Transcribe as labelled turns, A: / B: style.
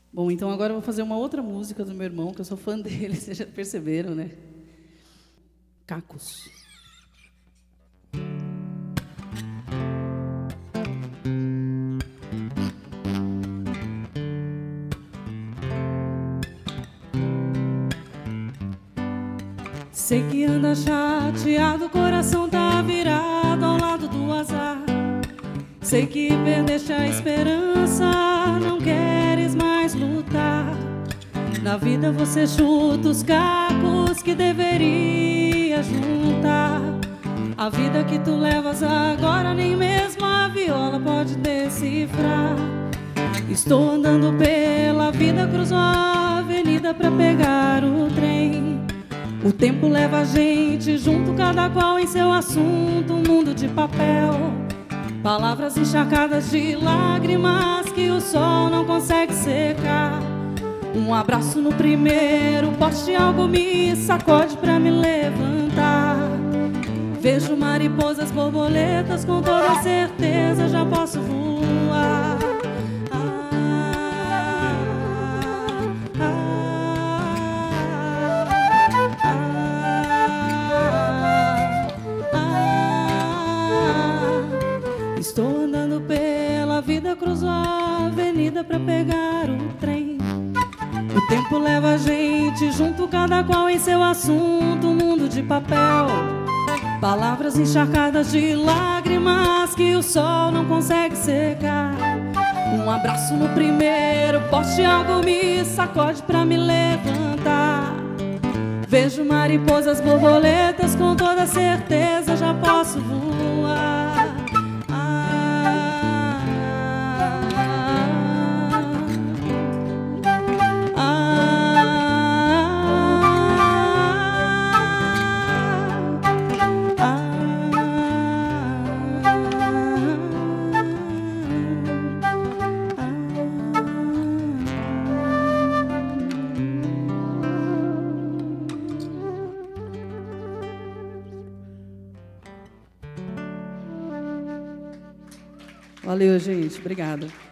A: Bom, então agora eu vou fazer uma outra música do meu irmão, que eu sou fã dele, vocês já perceberam, né? Cacos. Sei que anda chateado, o coração tá virado ao lado do azar. Sei que perdeste a esperança, não queres mais lutar. Na vida você chuta os cacos que deveria juntar. A vida que tu levas agora nem mesmo a viola pode decifrar. Estou andando pela vida, cruzo a avenida pra pegar o trem. O tempo leva a gente junto, cada qual em seu assunto, um mundo de papel. Palavras encharcadas de lágrimas que o sol não consegue secar. Um abraço no primeiro poste, algo me sacode pra me levantar. Vejo mariposas, borboletas, com toda certeza já posso voar. Estou andando pela vida, cruzo a avenida pra pegar o trem. O tempo leva a gente junto, cada qual em seu assunto, um mundo de papel. Palavras encharcadas de lágrimas que o sol não consegue secar. Um abraço no primeiro poste, algo me sacode pra me levantar. Vejo mariposas, borboletas, com toda certeza já posso voar. Valeu, gente. Obrigada.